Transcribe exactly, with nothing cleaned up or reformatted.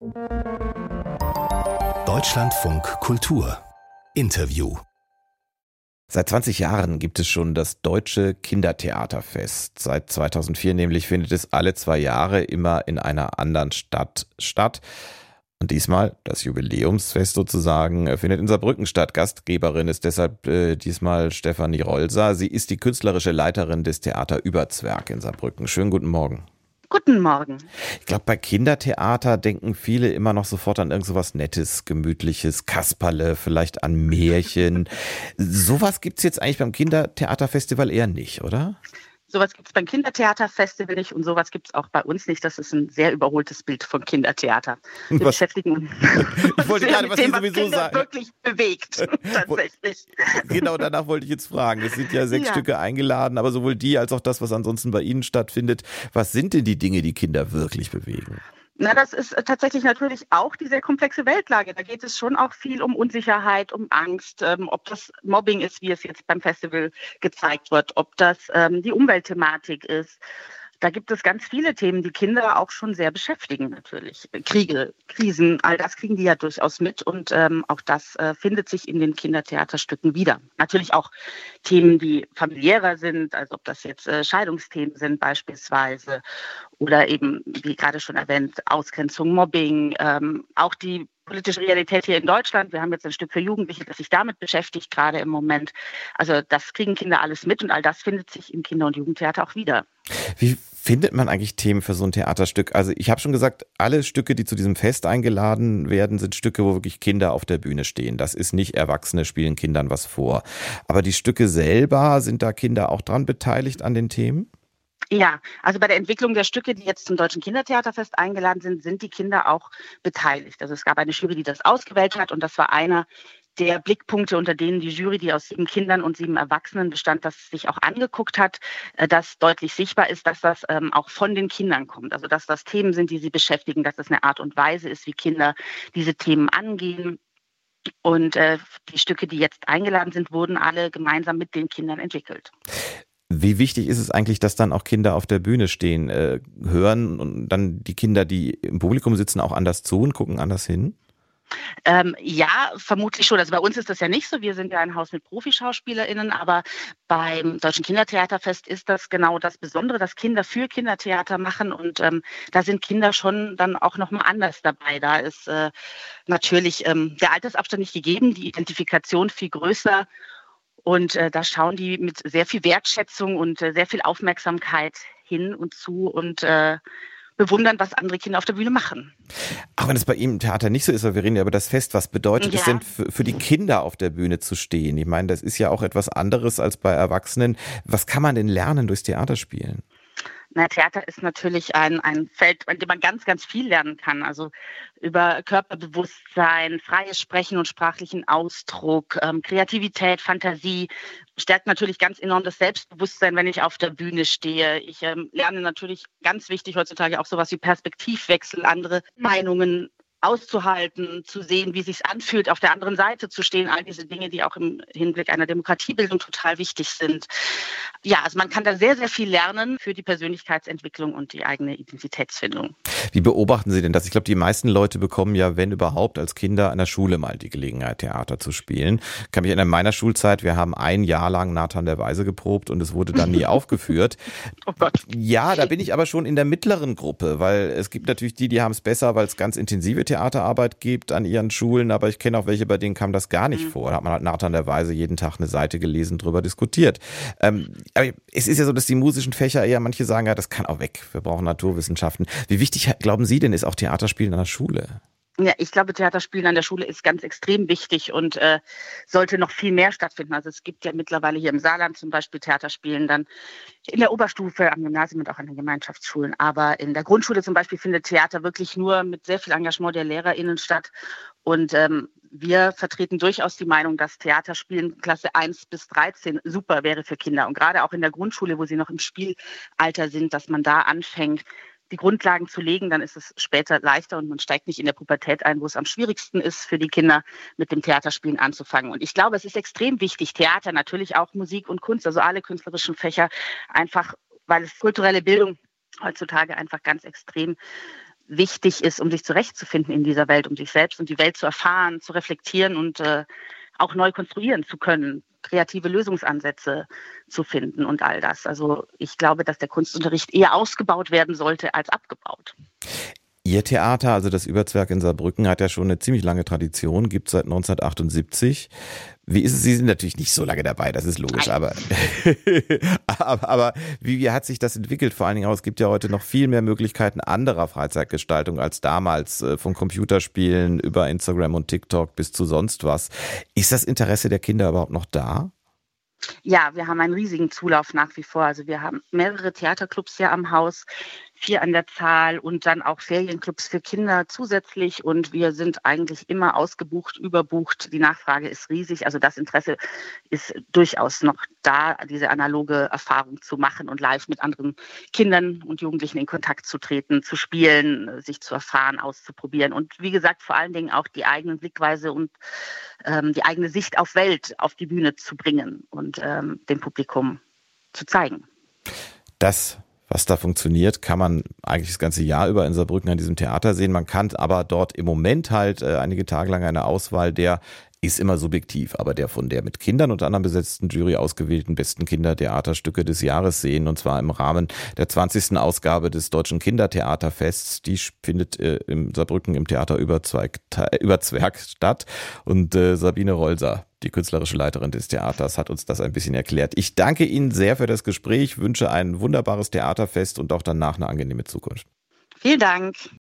Deutschlandfunk Kultur Interview. Seit zwanzig Jahren gibt es schon das Deutsche Kindertheaterfest. Seit zweitausendvier nämlich findet es alle zwei Jahre immer in einer anderen Stadt statt. Und diesmal, das Jubiläumsfest sozusagen, findet in Saarbrücken statt. Gastgeberin ist deshalb äh, diesmal Stefanie Rolser. Sie ist die künstlerische Leiterin des Theater Überzwerg in Saarbrücken. Schönen guten Morgen. Guten Morgen. Ich glaube, bei Kindertheater denken viele immer noch sofort an irgend so was Nettes, Gemütliches, Kasperle, vielleicht an Märchen. Sowas gibt's jetzt eigentlich beim Kindertheaterfestival eher nicht, oder? Sowas gibt es beim Kindertheaterfestival nicht und sowas gibt es auch bei uns nicht. Das ist ein sehr überholtes Bild von Kindertheater. Wir Was? beschäftigen uns Ich wollte gerade, was Sie dem, was sowieso Kinder sagen. wirklich bewegt, tatsächlich. Genau, danach wollte ich jetzt fragen. Es sind ja sechs Ja. Stücke eingeladen, aber sowohl die als auch das, was ansonsten bei Ihnen stattfindet. Was sind denn die Dinge, die Kinder wirklich bewegen? Na, das ist äh, tatsächlich natürlich auch die sehr komplexe Weltlage. Da geht es schon auch viel um Unsicherheit, um Angst, ähm, ob das Mobbing ist, wie es jetzt beim Festival gezeigt wird, ob das ähm, die Umweltthematik ist. Da gibt es ganz viele Themen, die Kinder auch schon sehr beschäftigen natürlich. Kriege, Krisen, all das kriegen die ja durchaus mit und ähm, auch das äh, findet sich in den Kindertheaterstücken wieder. Natürlich auch Themen, die familiärer sind, also ob das jetzt äh, Scheidungsthemen sind beispielsweise oder eben, wie gerade schon erwähnt, Ausgrenzung, Mobbing, ähm, auch die politische Realität hier in Deutschland. Wir haben jetzt ein Stück für Jugendliche, das sich damit beschäftigt, gerade im Moment. Also das kriegen Kinder alles mit und all das findet sich im Kinder- und Jugendtheater auch wieder. Wie findet man eigentlich Themen für so ein Theaterstück? Also ich habe schon gesagt, alle Stücke, die zu diesem Fest eingeladen werden, sind Stücke, wo wirklich Kinder auf der Bühne stehen. Das ist nicht Erwachsene spielen Kindern was vor. Aber die Stücke selber, sind da Kinder auch dran beteiligt an den Themen? Ja, also bei der Entwicklung der Stücke, die jetzt zum Deutschen Kindertheaterfest eingeladen sind, sind die Kinder auch beteiligt. Also es gab eine Jury, die das ausgewählt hat und das war einer der Blickpunkte, unter denen die Jury, die aus sieben Kindern und sieben Erwachsenen bestand, das sich auch angeguckt hat, äh, dass deutlich sichtbar ist, dass das ähm, auch von den Kindern kommt. Also dass das Themen sind, die sie beschäftigen, dass das eine Art und Weise ist, wie Kinder diese Themen angehen. Und äh, die Stücke, die jetzt eingeladen sind, wurden alle gemeinsam mit den Kindern entwickelt. Wie wichtig ist es eigentlich, dass dann auch Kinder auf der Bühne stehen, äh, hören und dann die Kinder, die im Publikum sitzen, auch anders zu und gucken anders hin? Ähm, ja, vermutlich schon. Also bei uns ist das ja nicht so. Wir sind ja ein Haus mit ProfischauspielerInnen, aber beim Deutschen Kindertheaterfest ist das genau das Besondere, dass Kinder für Kindertheater machen und ähm, da sind Kinder schon dann auch nochmal anders dabei. Da ist äh, natürlich ähm, der Altersabstand nicht gegeben, die Identifikation viel größer. Und äh, da schauen die mit sehr viel Wertschätzung und äh, sehr viel Aufmerksamkeit hin und zu und äh, bewundern, was andere Kinder auf der Bühne machen. Auch wenn es bei Ihnen im Theater nicht so ist, weil wir reden ja über das Fest, was bedeutet Ja. es denn für, für die Kinder auf der Bühne zu stehen? Ich meine, das ist ja auch etwas anderes als bei Erwachsenen. Was kann man denn lernen durchs Theaterspielen? Na, Theater ist natürlich ein, ein Feld, in dem man ganz, ganz viel lernen kann. Also über Körperbewusstsein, freies Sprechen und sprachlichen Ausdruck, ähm, Kreativität, Fantasie, stärkt natürlich ganz enorm das Selbstbewusstsein, wenn ich auf der Bühne stehe. Ich ähm, lerne natürlich ganz wichtig heutzutage auch sowas wie Perspektivwechsel, andere Meinungen auszuhalten, zu sehen, wie es sich anfühlt, auf der anderen Seite zu stehen. All diese Dinge, die auch im Hinblick einer Demokratiebildung total wichtig sind. Ja, also man kann da sehr, sehr viel lernen für die Persönlichkeitsentwicklung und die eigene Identitätsfindung. Wie beobachten Sie denn das? Ich glaube, die meisten Leute bekommen ja, wenn überhaupt, als Kinder an der Schule mal die Gelegenheit, Theater zu spielen. Ich kann mich erinnern, in meiner Schulzeit, wir haben ein Jahr lang Nathan der Weise geprobt und es wurde dann nie aufgeführt. Oh Gott. Ja, da bin ich aber schon in der mittleren Gruppe, weil es gibt natürlich die, die haben es besser, weil es ganz intensive Theaterarbeit gibt an ihren Schulen, aber ich kenne auch welche, bei denen kam das gar nicht mhm. vor. Da hat man halt Nathan der Weise jeden Tag eine Seite gelesen, drüber diskutiert. Ähm, aber es ist ja so, dass die musischen Fächer eher, manche sagen, ja, das kann auch weg, wir brauchen Naturwissenschaften. Wie wichtig, glauben Sie denn, ist auch Theaterspielen an der Schule? Ja, ich glaube, Theaterspielen an der Schule ist ganz extrem wichtig und äh, sollte noch viel mehr stattfinden. Also es gibt ja mittlerweile hier im Saarland zum Beispiel Theaterspielen dann in der Oberstufe, am Gymnasium und auch an den Gemeinschaftsschulen. Aber in der Grundschule zum Beispiel findet Theater wirklich nur mit sehr viel Engagement der LehrerInnen statt. Und ähm, wir vertreten durchaus die Meinung, dass Theaterspielen Klasse eins bis dreizehn super wäre für Kinder. Und gerade auch in der Grundschule, wo sie noch im Spielalter sind, dass man da anfängt, die Grundlagen zu legen, dann ist es später leichter und man steigt nicht in der Pubertät ein, wo es am schwierigsten ist für die Kinder, mit dem Theaterspielen anzufangen. Und ich glaube, es ist extrem wichtig, Theater, natürlich auch Musik und Kunst, also alle künstlerischen Fächer, einfach weil es kulturelle Bildung heutzutage einfach ganz extrem wichtig ist, um sich zurechtzufinden in dieser Welt, um sich selbst und die Welt zu erfahren, zu reflektieren und äh, auch neu konstruieren zu können, kreative Lösungsansätze zu finden und all das. Also ich glaube, dass der Kunstunterricht eher ausgebaut werden sollte als abgebaut. Ihr Theater, also das Überzwerg in Saarbrücken, hat ja schon eine ziemlich lange Tradition, gibt es seit neunzehnhundertachtundsiebzig. Wie ist es? Sie sind natürlich nicht so lange dabei, das ist logisch, aber, aber, aber wie, wie hat sich das entwickelt? Vor allen Dingen auch, es gibt ja heute noch viel mehr Möglichkeiten anderer Freizeitgestaltung als damals, von Computerspielen über Instagram und TikTok bis zu sonst was. Ist das Interesse der Kinder überhaupt noch da? Ja, wir haben einen riesigen Zulauf nach wie vor. Also wir haben mehrere Theaterclubs hier am Haus, vier an der Zahl und dann auch Ferienclubs für Kinder zusätzlich. Und wir sind eigentlich immer ausgebucht, überbucht. Die Nachfrage ist riesig. Also das Interesse ist durchaus noch da, diese analoge Erfahrung zu machen und live mit anderen Kindern und Jugendlichen in Kontakt zu treten, zu spielen, sich zu erfahren, auszuprobieren. Und wie gesagt, vor allen Dingen auch die eigene Blickweise und ähm, die eigene Sicht auf Welt auf die Bühne zu bringen und ähm, dem Publikum zu zeigen. Das Was da funktioniert, kann man eigentlich das ganze Jahr über in Saarbrücken an diesem Theater sehen. Man kann aber dort im Moment halt äh, einige Tage lang eine Auswahl der, ist immer subjektiv, aber der von der mit Kindern und anderen besetzten Jury ausgewählten besten Kindertheaterstücke des Jahres sehen. Und zwar im Rahmen der zwanzigsten Ausgabe des Deutschen Kindertheaterfests. Die findet äh, im Saarbrücken im Theater Überzwerg, Überzwerg statt. Und äh, Sabine Rolser, die künstlerische Leiterin des Theaters, hat uns das ein bisschen erklärt. Ich danke Ihnen sehr für das Gespräch, wünsche ein wunderbares Theaterfest und auch danach eine angenehme Zukunft. Vielen Dank.